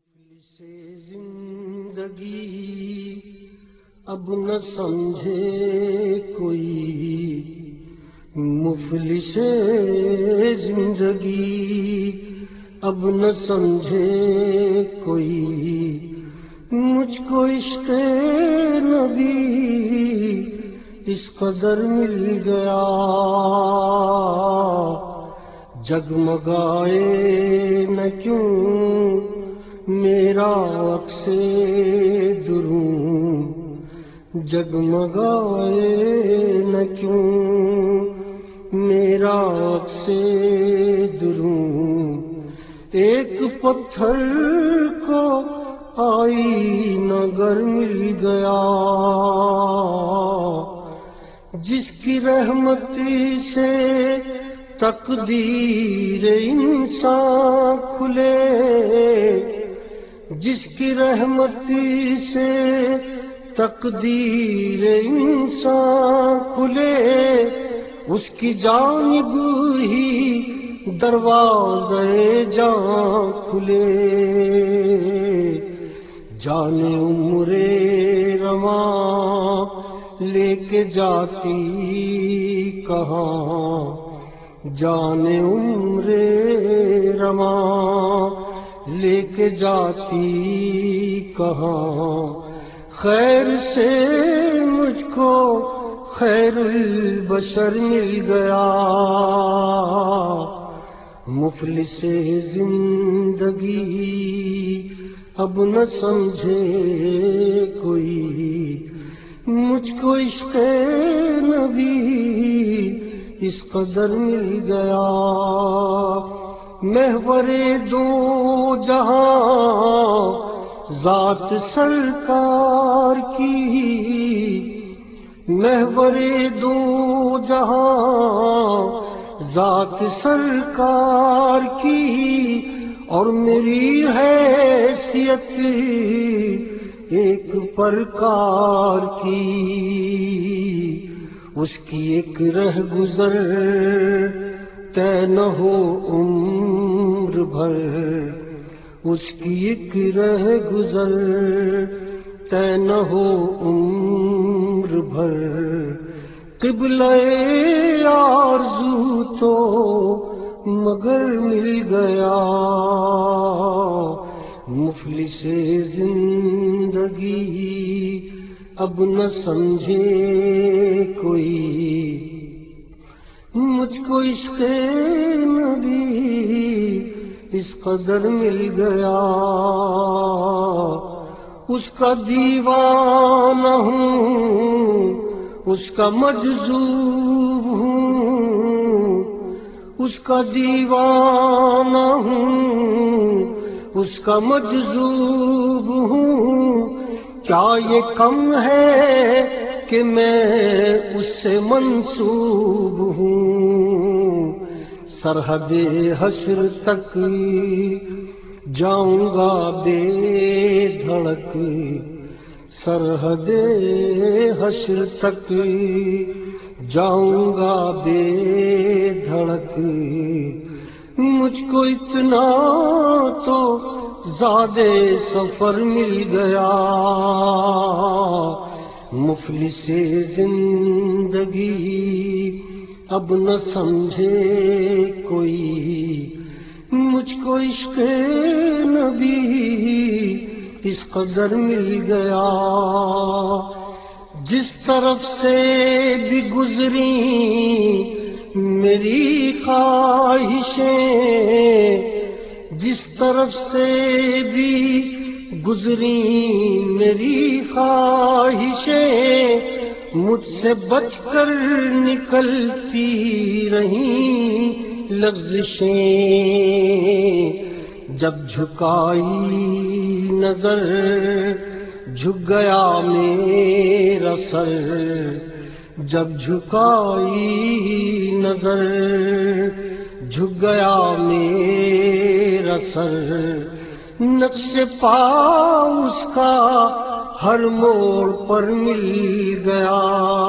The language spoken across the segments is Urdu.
مفلس زندگی اب نہ سمجھے کوئی، مفلس زندگی اب نہ سمجھے کوئی، مجھ کو عشق نبی اس قدر مل گیا، جگمگائے نہ کیوں میرا عکس دروں، جگمگائے نہ کیوں میرا عکس دروں، ایک پتھر کو آئینہ گر مل گیا، جس کی رحمتی سے تقدیر انسان کھلے، جس کی رحمتی سے تقدیر انسان کھلے، اس کی جانب ہی دروازے جان کھلے، جانے عمر رواں لے کے جاتی کہاں، جانے عمر رواں لے کے جاتی کہاں، خیر سے مجھ کو خیر البشر مل گیا، مفلس زندگی اب نہ سمجھے کوئی، مجھ کو عشق نبی اس قدر مل گیا، محور دو جہاں ذات سرکار کی، محور دو جہاں ذات سرکار کی، اور میری حیثیت ایک پرکار کی، اس کی ایک رہ گزر طے نہ ہو عمر بھر، اس کی ایک رہ گزر طے نہ ہو عمر بھر، قبلہ آرزو تو مگر مل گیا، مفلس زندگی اب نہ سمجھے کوئی، مجھ کو عشق نبی اس قدر مل گیا، اس کا دیوانہ ہوں، اس کا مجذوب ہوں، اس کا دیوانہ ہوں، اس کا مجذوب ہوں، کیا یہ کم ہے کہ میں اس سے منسوب ہوں، سرحد حشر تک جاؤں گا بے دھڑک، سرحد حشر تک جاؤں گا بے دھڑک، مجھ کو اتنا تو زیادہ سفر مل گیا، مفلس زندگی اب نہ سمجھے کوئی، مجھ کو عشق نبی اس قدر مل گیا، جس طرف سے بھی گزری میری خواہشیں، جس طرف سے بھی گزری میری خواہشیں، مجھ سے بچ کر نکلتی رہیں لغزشیں، جب جھکائی نظر جھک گیا میرا سر، جب جھکائی نظر جھک گیا میرا سر، نقش پا اس کا ہر موڑ پر مل گیا،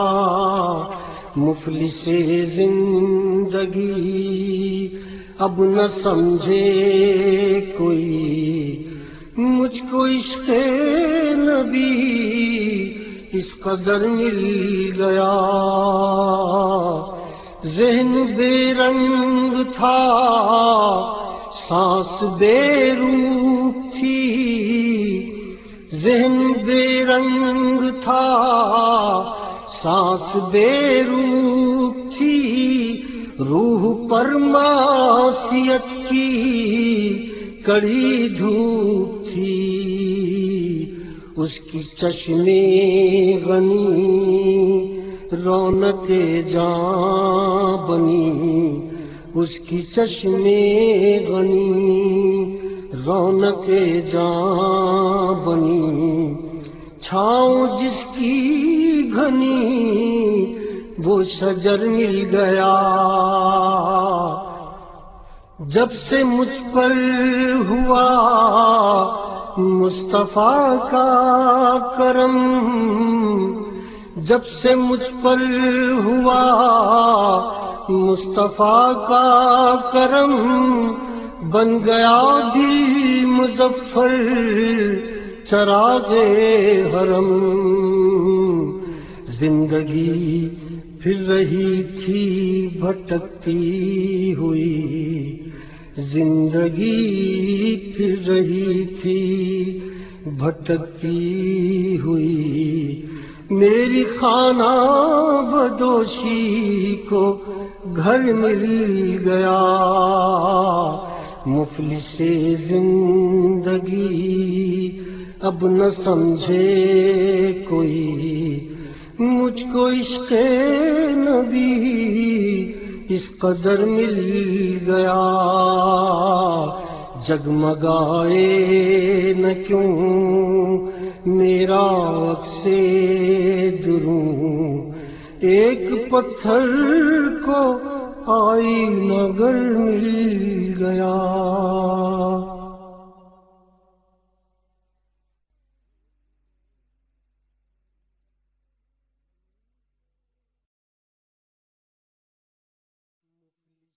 مفلس زندگی اب نہ سمجھے کوئی، مجھ کو عشق نبی اس قدر مل گیا، ذہن بے رنگ تھا، سانس بے روح تھی، ذہن بے رنگ تھا، سانس بے روح تھی، روح پر معصیت کی کڑی دھوپ تھی، اس کی چشمے غنی رونق جاں بنی، اس کی چشمے غنی رونق جاں بنی، چھاؤں جس کی گھنی وہ شجر مل گیا، جب سے مجھ پر ہوا مصطفیٰ کا کرم، جب سے مجھ پر ہوا مصطفیٰ کا کرم، بن گیا دل مظفر چراغ حرم، زندگی پھر رہی تھی بھٹکتی ہوئی، زندگی پھر رہی تھی بھٹکتی ہوئی، میری خانہ بدوشی کو گھر مل گیا، مفلس زندگی اب نہ سمجھے کوئی، مجھ کو عشق نبی اس قدر مل گیا، جگمگائے نہ کیوں میرا عکس دروں، ایک پتھر کو آئینہ گر مل گیا۔